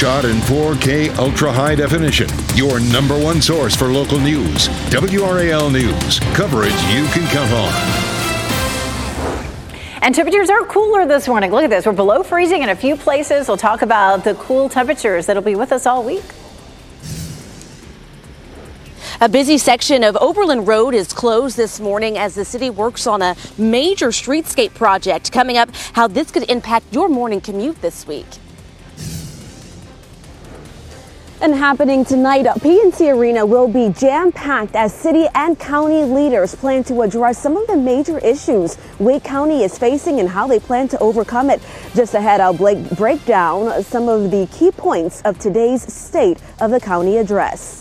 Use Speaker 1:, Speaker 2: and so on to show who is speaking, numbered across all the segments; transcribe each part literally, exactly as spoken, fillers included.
Speaker 1: shot in four K ultra high definition. Your number one source for local news. W R A L News. Coverage you can count on.
Speaker 2: And temperatures are cooler this morning. Look at this. We're below freezing in a few places. We'll talk about the cool temperatures that'll be with us all week.
Speaker 3: A busy section of Oberlin Road is closed this morning as the city works on a major streetscape project. Coming up, how this could impact your morning commute this week.
Speaker 4: And happening tonight, P N C Arena will be jam-packed as city and county leaders plan to address some of the major issues Wake County is facing and how they plan to overcome it. Just ahead, I'll break down some of the key points of today's State of the County address.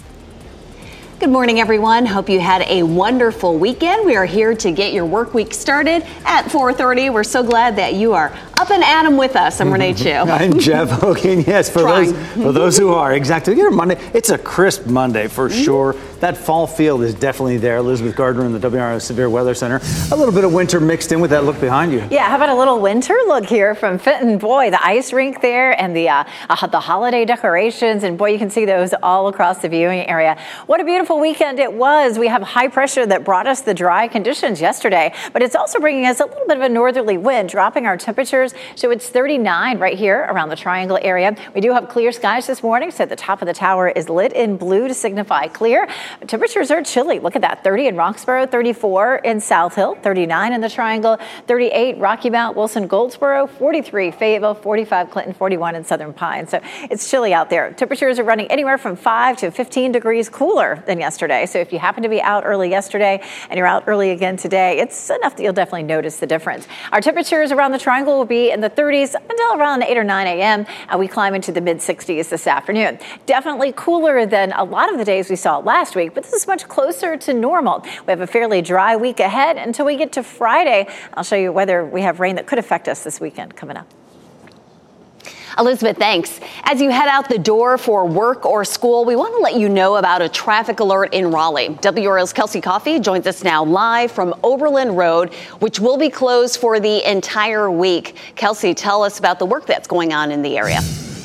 Speaker 5: Good morning, everyone. Hope you had a wonderful weekend. We are here to get your work week started at four thirty. We're so glad that you are up and at 'em with us. I'm Renee Chu.
Speaker 6: I'm Jeff Hogan. Yes, for
Speaker 5: Trying.
Speaker 6: those for those who are exactly. You're Monday. It's a crisp Monday for mm-hmm. sure. That fall feel is definitely there. Elizabeth Gardner in the W R A L Severe Weather Center. A little bit of winter mixed in with that look behind you.
Speaker 2: Yeah, how about a little winter look here from Fenton? Boy, the ice rink there and the uh, uh, the holiday decorations, and boy, you can see those all across the viewing area. What a beautiful weekend it was. We have high pressure that brought us the dry conditions yesterday, but it's also bringing us a little bit of a northerly wind, dropping our temperatures. So it's thirty-nine right here around the Triangle area. We do have clear skies this morning, so the top of the tower is lit in blue to signify clear. Temperatures are chilly. Look at that. thirty in Roxborough, thirty-four in South Hill, thirty-nine in the Triangle, thirty-eight Rocky Mount, Wilson, Goldsboro, forty-three Fayetteville, forty-five Clinton, forty-one in Southern Pine. So it's chilly out there. Temperatures are running anywhere from five to fifteen degrees cooler than yesterday. So if you happen to be out early yesterday and you're out early again today, it's enough that you'll definitely notice the difference. Our temperatures around the Triangle will be in the thirties until around eight or nine a.m. and we climb into the mid sixties this afternoon. Definitely cooler than a lot of the days we saw last week, but this is much closer to normal. We have a fairly dry week ahead until we get to Friday. I'll show you whether we have rain that could affect us this weekend coming up.
Speaker 5: Elizabeth, thanks. As you head out the door for work or school, we want to let you know about a traffic alert in Raleigh. W R A L's Kelsey Coffey joins us now live from Oberlin Road, which will be closed for the entire week. Kelsey, tell us about the work that's going on in the area.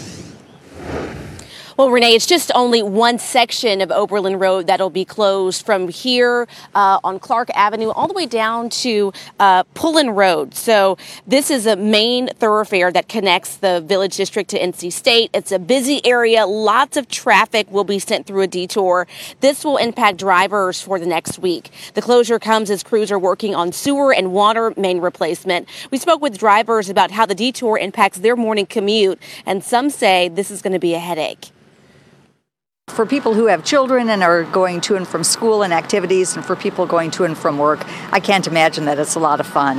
Speaker 3: Well, Renee, it's just only one section of Oberlin Road that'll be closed from here uh, on Clark Avenue all the way down to uh, Pullen Road. So this is a main thoroughfare that connects the Village District to N C State. It's a busy area. Lots of traffic will be sent through a detour. This will impact drivers for the next week. The closure comes as crews are working on sewer and water main replacement. We spoke with drivers about how the detour impacts their morning commute, and some say this is going to be a headache.
Speaker 7: For people who have children and are going to and from school and activities, and for people going to and from work, I can't imagine that it's a lot of fun.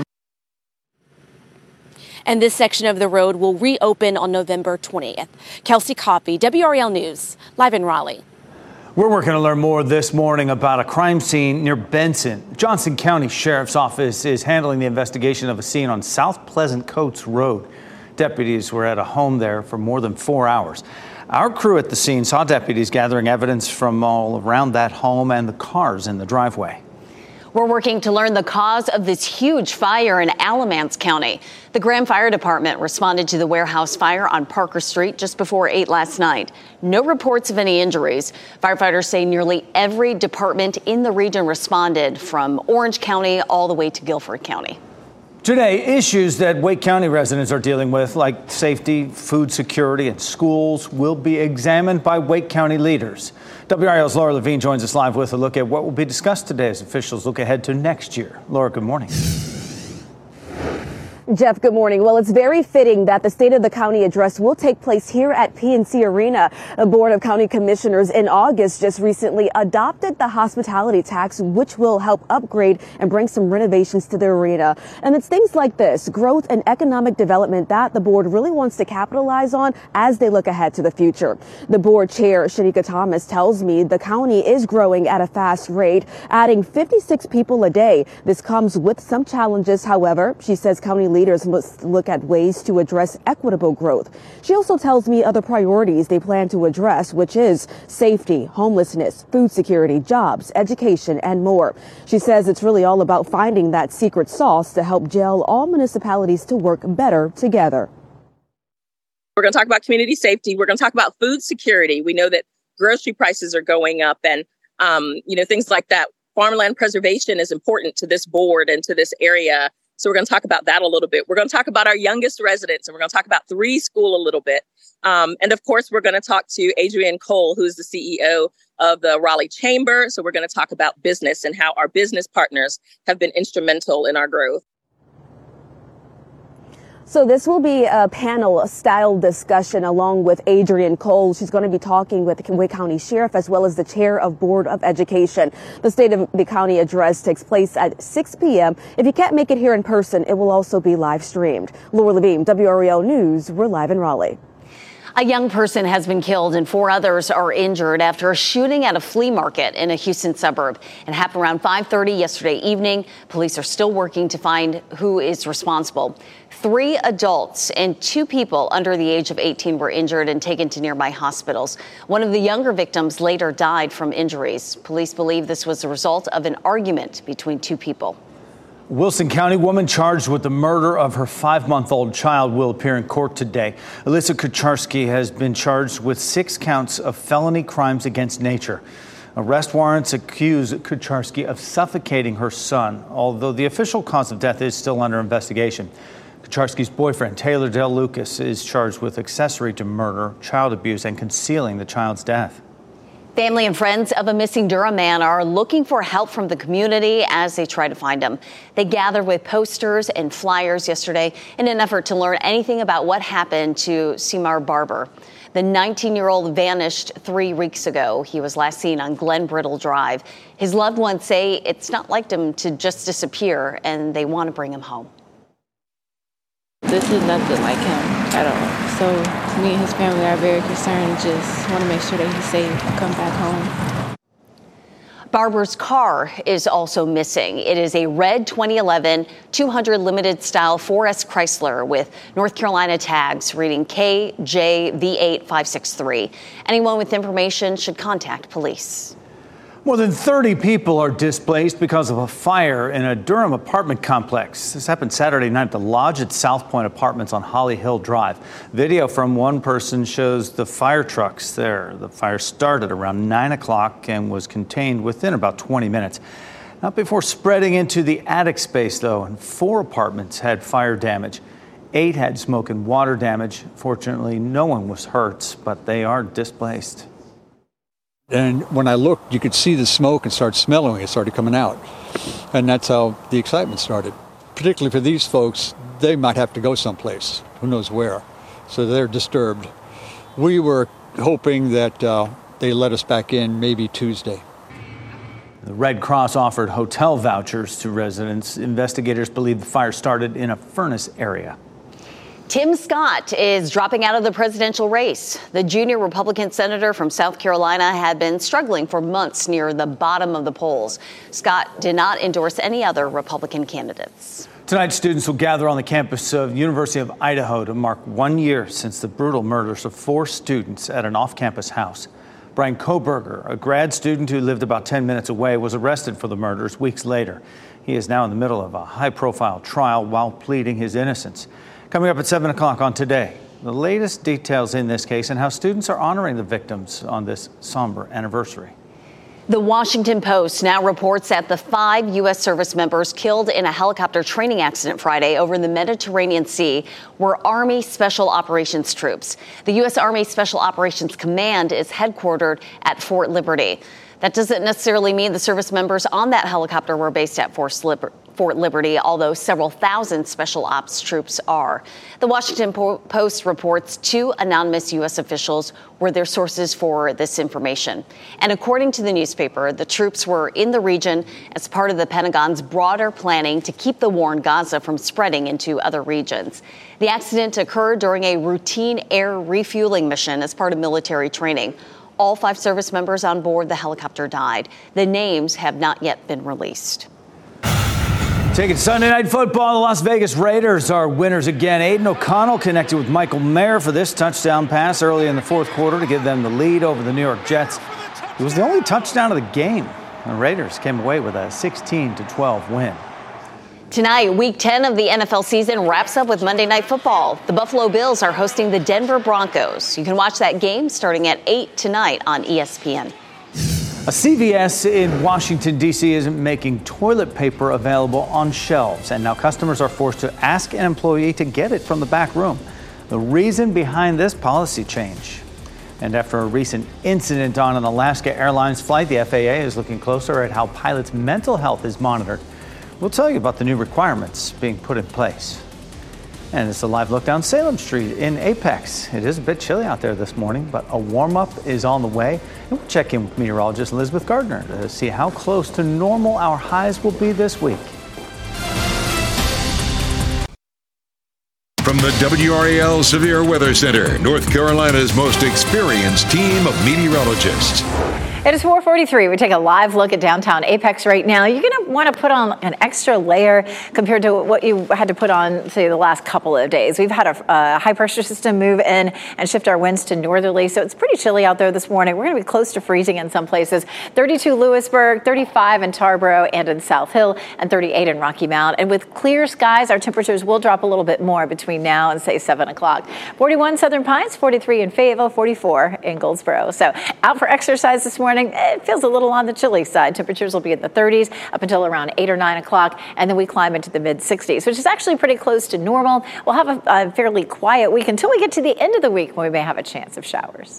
Speaker 3: And this section of the road will reopen on November twentieth. Kelsey Coffey, W R A L News, live in Raleigh.
Speaker 6: We're working to learn more this morning about a crime scene near Benson. Johnson County Sheriff's Office is handling the investigation of a scene on South Pleasant Coates Road. Deputies were at a home there for more than four hours. Our crew at the scene saw deputies gathering evidence from all around that home and the cars in the driveway.
Speaker 5: We're working to learn the cause of this huge fire in Alamance County. The Graham Fire Department responded to the warehouse fire on Parker Street just before eight last night. No reports of any injuries. Firefighters say nearly every department in the region responded, from Orange County all the way to Guilford County.
Speaker 6: Today, issues that Wake County residents are dealing with, like safety, food security, and schools, will be examined by Wake County leaders. W R A L's Laura Levine joins us live with a look at what will be discussed today as officials look ahead to next year. Laura, good morning.
Speaker 4: Jeff, good morning. Well, it's very fitting that the State of the County address will take place here at P N C Arena. The Board of County Commissioners in August just recently adopted the hospitality tax, which will help upgrade and bring some renovations to the arena. And it's things like this, growth and economic development, that the board really wants to capitalize on as they look ahead to the future. The board chair, Shanika Thomas, tells me the county is growing at a fast rate, adding fifty-six people a day. This comes with some challenges, however. She says county leaders must look at ways to address equitable growth. She also tells me other priorities they plan to address, which is safety, homelessness, food security, jobs, education, and more. She says it's really all about finding that secret sauce to help gel all municipalities to work better together.
Speaker 8: We're going to talk about community safety. We're going to talk about food security. We know that grocery prices are going up and, um, you know, things like that. Farmland preservation is important to this board and to this area. So we're going to talk about that a little bit. We're going to talk about our youngest residents, and we're going to talk about Three School a little bit. Um, and of course, we're going to talk to Adrienne Cole, who's the C E O of the Raleigh Chamber. So we're going to talk about business and how our business partners have been instrumental in our growth.
Speaker 4: So this will be a panel-style discussion along with Adrienne Cole. She's going to be talking with the Wake County Sheriff as well as the Chair of Board of Education. The State of the County address takes place at six p.m. If you can't make it here in person, it will also be live streamed. Laura Levine, W R A L News. We're live in Raleigh.
Speaker 5: A young person has been killed and four others are injured after a shooting at a flea market in a Houston suburb. It happened around five thirty yesterday evening. Police are still working to find who is responsible. Three adults and two people under the age of eighteen were injured and taken to nearby hospitals. One of the younger victims later died from injuries. Police believe this was the result of an argument between two people.
Speaker 6: Wilson County woman charged with the murder of her five-month-old child will appear in court today. Alyssa Kucharski has been charged with six counts of felony crimes against nature. Arrest warrants accuse Kucharski of suffocating her son, although the official cause of death is still under investigation. Kucharski's boyfriend, Taylor Del Lucas, is charged with accessory to murder, child abuse, and concealing the child's death.
Speaker 5: Family and friends of a missing Durham man are looking for help from the community as they try to find him. They gathered with posters and flyers yesterday in an effort to learn anything about what happened to Seymour Barber. The nineteen-year-old vanished three weeks ago. He was last seen on Glen Brittle Drive. His loved ones say it's not like him to just disappear, and they want to bring him home.
Speaker 9: This is nothing like him at all. So me and his family are very concerned, just want to make sure that he's safe and come back home.
Speaker 5: Barber's car is also missing. It is a red twenty eleven two hundred limited style four S Chrysler with North Carolina tags reading K J V eight five six three. Anyone with information should contact police.
Speaker 6: More than thirty people are displaced because of a fire in a Durham apartment complex. This happened Saturday night at the Lodge at South Point Apartments on Holly Hill Drive. Video from one person shows the fire trucks there. The fire started around nine o'clock and was contained within about twenty minutes. Not before spreading into the attic space, though, and four apartments had fire damage. Eight had smoke and water damage. Fortunately, no one was hurt, but they are displaced.
Speaker 10: And when I looked, you could see the smoke and start smelling it. It started coming out. And that's how the excitement started. Particularly for these folks, they might have to go someplace, who knows where. So they're disturbed. We were hoping that uh, they let us back in maybe Tuesday.
Speaker 6: The Red Cross offered hotel vouchers to residents. Investigators believe the fire started in a furnace area.
Speaker 5: Tim Scott is dropping out of the presidential race. The junior Republican senator from South Carolina had been struggling for months near the bottom of the polls. Scott did not endorse any other Republican candidates.
Speaker 6: Tonight, students will gather on the campus of University of Idaho to mark one year since the brutal murders of four students at an off-campus house. Brian Koberger, a grad student who lived about ten minutes away, was arrested for the murders weeks later. He is now in the middle of a high-profile trial while pleading his innocence. Coming up at seven o'clock on Today, the latest details in this case and how students are honoring the victims on this somber anniversary.
Speaker 5: The Washington Post now reports that the five U S service members killed in a helicopter training accident Friday over the Mediterranean Sea were Army Special Operations troops. The U S Army Special Operations Command is headquartered at Fort Liberty. That doesn't necessarily mean the service members on that helicopter were based at Fort Liberty, although several thousand special ops troops are. The Washington Post reports two anonymous U S officials were their sources for this information. And according to the newspaper, the troops were in the region as part of the Pentagon's broader planning to keep the war in Gaza from spreading into other regions. The accident occurred during a routine air refueling mission as part of military training. All five service members on board the helicopter died. The names have not yet been released.
Speaker 6: Taking Sunday Night Football, the Las Vegas Raiders are winners again. Aiden O'Connell connected with Michael Mayer for this touchdown pass early in the fourth quarter to give them the lead over the New York Jets. It was the only touchdown of the game. The Raiders came away with a sixteen to twelve win.
Speaker 5: Tonight, week ten of the N F L season wraps up with Monday Night Football. The Buffalo Bills are hosting the Denver Broncos. You can watch that game starting at eight tonight on E S P N.
Speaker 6: A C V S in Washington, D C isn't making toilet paper available on shelves, and now customers are forced to ask an employee to get it from the back room. The reason behind this policy change. And after a recent incident on an Alaska Airlines flight, the F A A is looking closer at how pilots' mental health is monitored. We'll tell you about the new requirements being put in place. And it's a live look down Salem Street in Apex. It is a bit chilly out there this morning, but a warm-up is on the way. And we'll check in with meteorologist Elizabeth Gardner to see how close to normal our highs will be this week.
Speaker 1: From the W R A L Severe Weather Center, North Carolina's most experienced team of meteorologists.
Speaker 2: It is four forty-three. We take a live look at downtown Apex right now. You're going to want to put on an extra layer compared to what you had to put on, say, the last couple of days. We've had a, a high-pressure system move in and shift our winds to northerly, so it's pretty chilly out there this morning. We're going to be close to freezing in some places. thirty-two Lewisburg, thirty-five in Tarboro and in South Hill, and thirty-eight in Rocky Mount. And with clear skies, our temperatures will drop a little bit more between now and, say, seven o'clock. forty-one Southern Pines, forty-three in Fayetteville, forty-four in Goldsboro. So out for exercise this morning. It feels a little on the chilly side. Temperatures will be in the thirties up until around eight or nine o'clock, and then we climb into the mid sixties, which is actually pretty close to normal. We'll have a, a fairly quiet week until we get to the end of the week when we may have a chance of showers.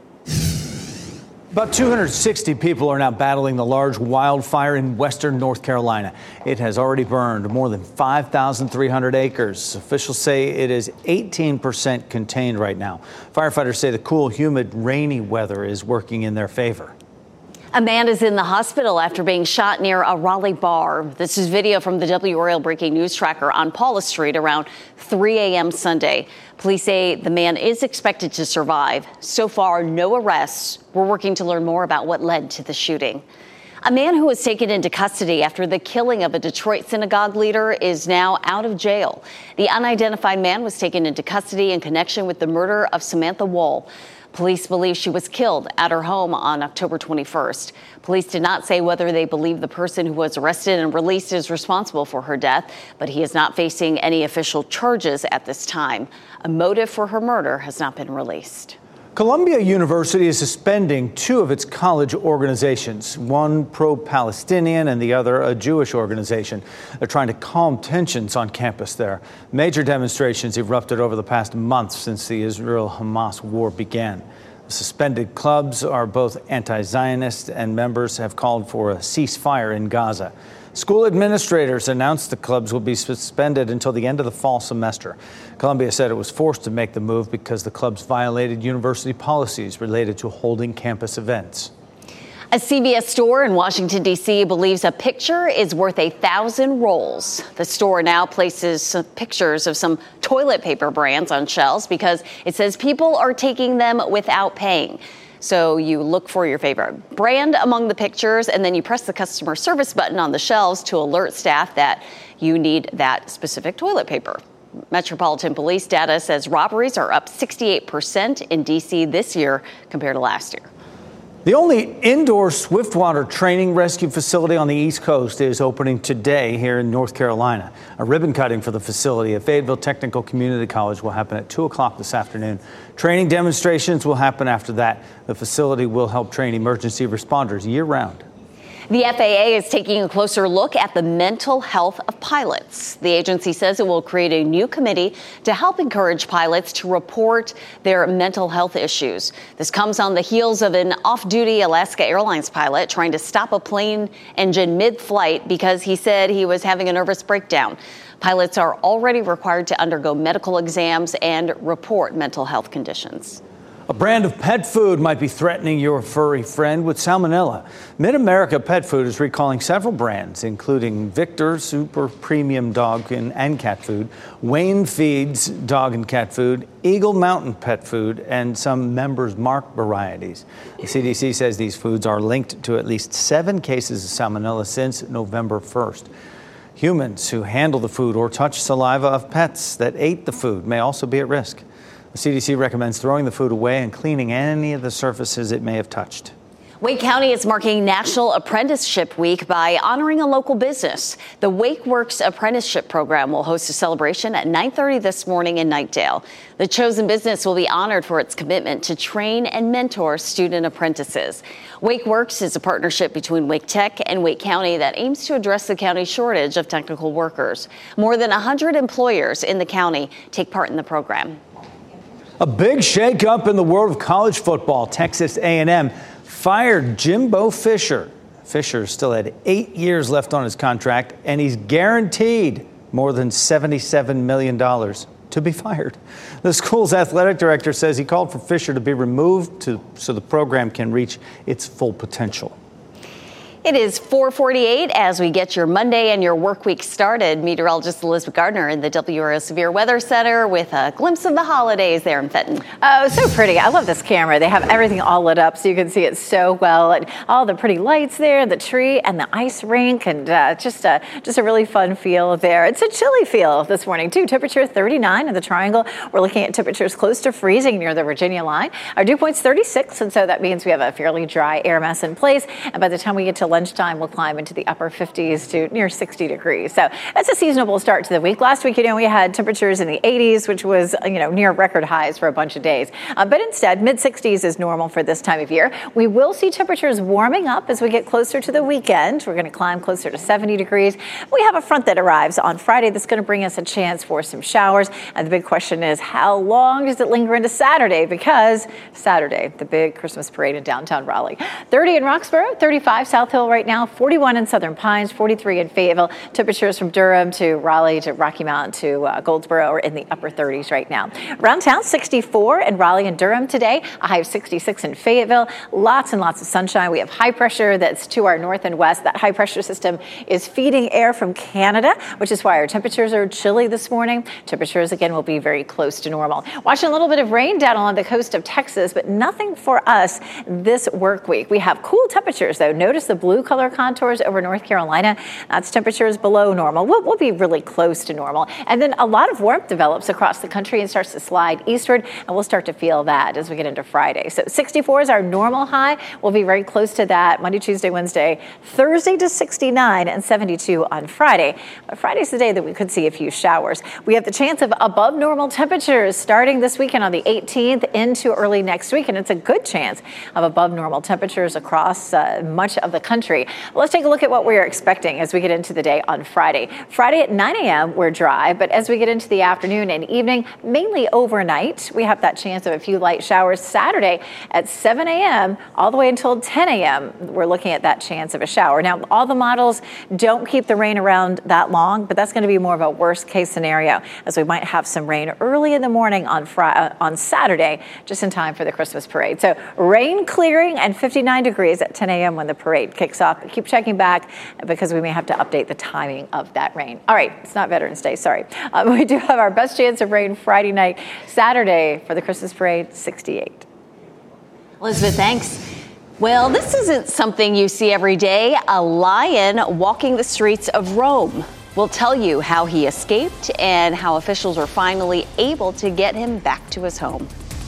Speaker 6: About two hundred sixty people are now battling the large wildfire in western North Carolina. It has already burned more than five thousand three hundred acres. Officials say it is eighteen percent contained right now. Firefighters say the cool, humid, rainy weather is working in their favor.
Speaker 5: A man is in the hospital after being shot near a Raleigh bar. This is video from the W R A L Breaking News Tracker on Paula Street around three a.m. Sunday. Police say the man is expected to survive. So far, no arrests. We're working to learn more about what led to the shooting. A man who was taken into custody after the killing of a Detroit synagogue leader is now out of jail. The unidentified man was taken into custody in connection with the murder of Samantha Wall. Police believe she was killed at her home on October twenty-first. Police did not say whether they believe the person who was arrested and released is responsible for her death, but he is not facing any official charges at this time. A motive for her murder has not been released.
Speaker 6: Columbia University is suspending two of its college organizations, one pro-Palestinian and the other a Jewish organization. They're trying to calm tensions on campus there. Major demonstrations erupted over the past month since the Israel-Hamas war began. The suspended clubs are both anti-Zionist, and members have called for a ceasefire in Gaza. School administrators announced the clubs will be suspended until the end of the fall semester. Columbia said it was forced to make the move because the clubs violated university policies related to holding campus events.
Speaker 5: A C V S store in Washington, D C believes a picture is worth a thousand rolls. The store now places some pictures of some toilet paper brands on shelves because it says people are taking them without paying. So you look for your favorite brand among the pictures, and then you press the customer service button on the shelves to alert staff that you need that specific toilet paper. Metropolitan Police data says robberies are up sixty-eight percent in D C this year compared to last year.
Speaker 6: The only indoor swiftwater training rescue facility on the East Coast is opening today here in North Carolina. A ribbon cutting for the facility at Fayetteville Technical Community College will happen at two o'clock this afternoon. Training demonstrations will happen after that. The facility will help train emergency responders year-round.
Speaker 5: The F A A is taking a closer look at the mental health of pilots. The agency says it will create a new committee to help encourage pilots to report their mental health issues. This comes on the heels of an off-duty Alaska Airlines pilot trying to stop a plane engine mid-flight because he said he was having a nervous breakdown. Pilots are already required to undergo medical exams and report mental health conditions.
Speaker 6: A brand of pet food might be threatening your furry friend with salmonella. Mid-America Pet Food is recalling several brands, including Victor Super Premium Dog and, and Cat Food, Wayne Feeds Dog and Cat Food, Eagle Mountain Pet Food, and some Members Mark varieties. The C D C says these foods are linked to at least seven cases of salmonella since November first. Humans who handle the food or touch saliva of pets that ate the food may also be at risk. The C D C recommends throwing the food away and cleaning any of the surfaces it may have touched.
Speaker 5: Wake County is marking National Apprenticeship Week by honoring a local business. The Wake Works Apprenticeship Program will host a celebration at nine thirty this morning in Knightdale. The chosen business will be honored for its commitment to train and mentor student apprentices. Wake Works is a partnership between Wake Tech and Wake County that aims to address the county's shortage of technical workers. More than one hundred employers in the county take part in the program.
Speaker 6: A big shakeup in the world of college football. Texas A and M fired Jimbo Fisher. Fisher still had eight years left on his contract, and he's guaranteed more than seventy-seven million dollars to be fired. The school's athletic director says he called for Fisher to be removed to, so the program can reach its full potential.
Speaker 5: It is four forty-eight as we get your Monday and your work week started. Meteorologist Elizabeth Gardner in the W R A L Severe Weather Center with a glimpse of the holidays there in Fenton.
Speaker 2: Oh, so pretty. I love this camera. They have everything all lit up so you can see it so well. And all the pretty lights there, the tree and the ice rink, and uh, just, a, just a really fun feel there. It's a chilly feel this morning, too. Temperature thirty-nine in the Triangle. We're looking at temperatures close to freezing near the Virginia line. Our dew point's thirty-six, and so that means we have a fairly dry air mass in place. And by the time we get to lunchtime, we'll climb into the upper fifties to near sixty degrees. So that's a seasonable start to the week. Last week, you know, we had temperatures in the eighties, which was, you know, near record highs for a bunch of days. Uh, but instead, mid sixties is normal for this time of year. We will see temperatures warming up as we get closer to the weekend. We're going to climb closer to seventy degrees. We have a front that arrives on Friday that's going to bring us a chance for some showers. And the big question is, how long does it linger into Saturday? Because Saturday, the big Christmas parade in downtown Raleigh. thirty in Roxborough, thirty-five South Hill right now, forty-one in Southern Pines, forty-three in Fayetteville. Temperatures from Durham to Raleigh to Rocky Mount to uh, Goldsboro are in the upper thirties right now. Around town, sixty-four in Raleigh and Durham today, a high of sixty-six in Fayetteville. Lots and lots of sunshine. We have high pressure that's to our north and west. That high pressure system is feeding air from Canada, which is why our temperatures are chilly this morning. Temperatures, again, will be very close to normal. Watching a little bit of rain down along the coast of Texas, but nothing for us this work week. We have cool temperatures, though. Notice the blue color contours over North Carolina. That's temperatures below normal. We'll, we'll be really close to normal. And then a lot of warmth develops across the country and starts to slide eastward, and we'll start to feel that as we get into Friday. So sixty-four is our normal high. We'll be very close to that Monday, Tuesday, Wednesday, Thursday to sixty-nine and seventy-two on Friday. But Friday's the day that we could see a few showers. We have the chance of above normal temperatures starting this weekend on the eighteenth into early next week, and it's a good chance of above normal temperatures across uh, much of the country. Let's take a look at what we're expecting as we get into the day on Friday. Friday at nine a.m. we're dry, but as we get into the afternoon and evening, mainly overnight, we have that chance of a few light showers. Saturday at seven a.m. all the way until ten a.m. we're looking at that chance of a shower. Now, all the models don't keep the rain around that long, but that's going to be more of a worst case scenario, as we might have some rain early in the morning on Friday, on Saturday, just in time for the Christmas parade. So rain clearing and fifty-nine degrees at ten a.m. when the parade kicks off. Keep checking back because we may have to update the timing of that rain. All right, it's not Veterans Day, sorry. Um, we do have our best chance of rain Friday night. Saturday for the Christmas parade, sixty-eight.
Speaker 5: Elizabeth, thanks. Well, this isn't something you see every day. A lion walking the streets of Rome. We'll tell you how he escaped and how officials are finally able to get him back to his home.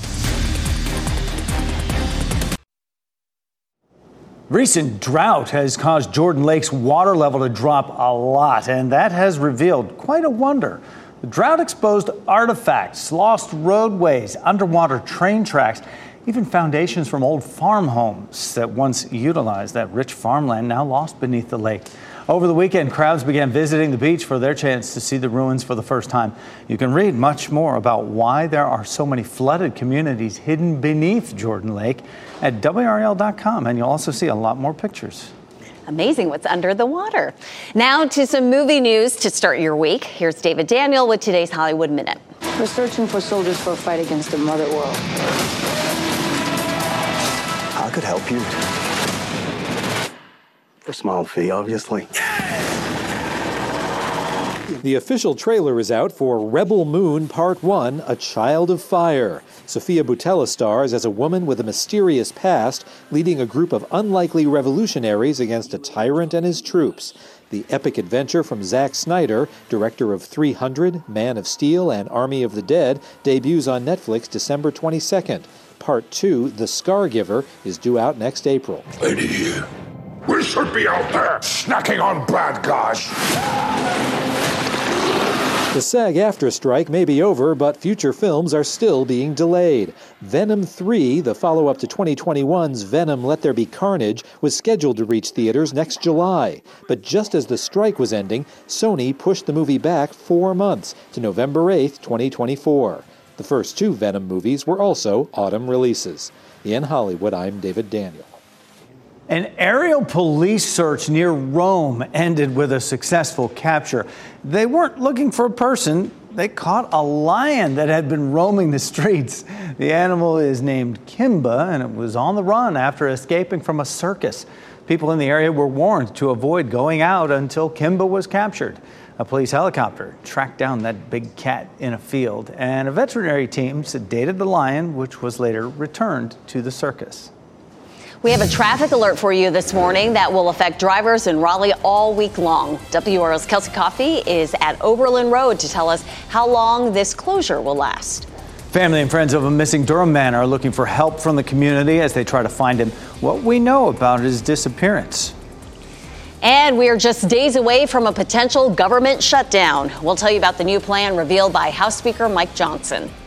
Speaker 6: Recent drought has caused Jordan Lake's water level to drop a lot, and that has revealed quite a wonder. The drought exposed artifacts, lost roadways, underwater train tracks, even foundations from old farm homes that once utilized that rich farmland now lost beneath the lake. Over the weekend, crowds began visiting the beach for their chance to see the ruins for the first time. You can read much more about why there are so many flooded communities hidden beneath Jordan Lake at W R A L dot com, and you'll also see a lot more pictures.
Speaker 5: Amazing what's under the water. Now to some movie news to start your week. Here's David Daniel with today's Hollywood Minute.
Speaker 11: We're searching for soldiers for a fight against the mother world.
Speaker 12: I could help you. For a small fee, obviously.
Speaker 13: The official trailer is out for Rebel Moon Part one, A Child of Fire. Sophia Boutella stars as a woman with a mysterious past leading a group of unlikely revolutionaries against a tyrant and his troops. The epic adventure from Zack Snyder, director of three hundred, Man of Steel, and Army of the Dead, debuts on Netflix December twenty-second. Part two, The Scargiver, is due out next April.
Speaker 14: Lady here, we should be out there snacking on bad guys.
Speaker 13: The SAG-AFTRA strike may be over, but future films are still being delayed. Venom three, the follow-up to twenty twenty-one's Venom Let There Be Carnage, was scheduled to reach theaters next July. But just as the strike was ending, Sony pushed the movie back four months to November eighth, twenty twenty-four. The first two Venom movies were also autumn releases. In Hollywood, I'm David Daniel.
Speaker 6: An aerial police search near Rome ended with a successful capture. They weren't looking for a person. They caught a lion that had been roaming the streets. The animal is named Kimba, and it was on the run after escaping from a circus. People in the area were warned to avoid going out until Kimba was captured. A police helicopter tracked down that big cat in a field, and a veterinary team sedated the lion, which was later returned to the circus.
Speaker 5: We have a traffic alert for you this morning that will affect drivers in Raleigh all week long. W R L's Kelsey Coffey is at Oberlin Road to tell us how long this closure will last.
Speaker 6: Family and friends of a missing Durham man are looking for help from the community as they try to find him. What we know about his disappearance.
Speaker 5: And we are just days away from a potential government shutdown. We'll tell you about the new plan revealed by House Speaker Mike Johnson.